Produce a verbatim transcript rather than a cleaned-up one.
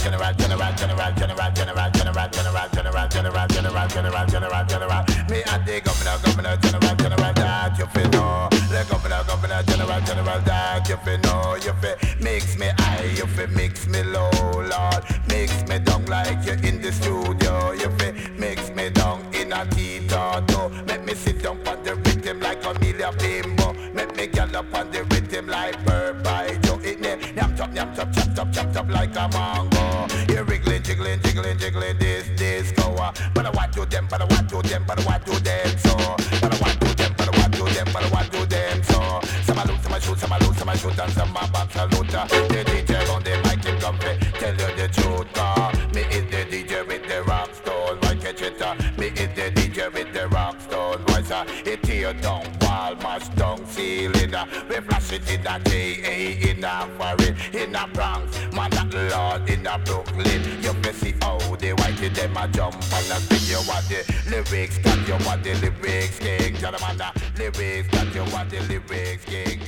general, general, general, general, general, general, general, general, general, general, general, general, general. Me and the governor, governor, general, general, that you feel know. The governor, governor, general, general, that you feel know. You feel mix me high, you feel mix me low, Lord. Mix me down like you in the studio. You feel mix me down in a T-Toto. Make me sit down on the rhythm like Amelia Bimbo. Make me get up on the rhythm like Bird by Joe. It name yam chop, yam chop, chop, chop, chop, chop like a mango. You wriggling, jiggling, jiggling, jiggling this disco. But I want to them, but I want to them, but I want to them so. But I want to them, but I want to them, but I want to them so. Some I loot, some I shoot, some I loot, some I shoot, and some I box a loot. The D J on the mic, him come play, tell you the truth. Uh. Me is the D J with the rock stone, why catch it? Uh. Me is the D J with the rock stone voice. Uh. It tear down wall, mash down ceiling. Uh. We flash it in a J A, in a foreign, in a Bronx, man that Lord in a Brooklyn. You can see how they whitey them a jump on the thing. You want the lyrics, got you want the lyrics king. Tell them on the lyrics, got you want the lyrics king.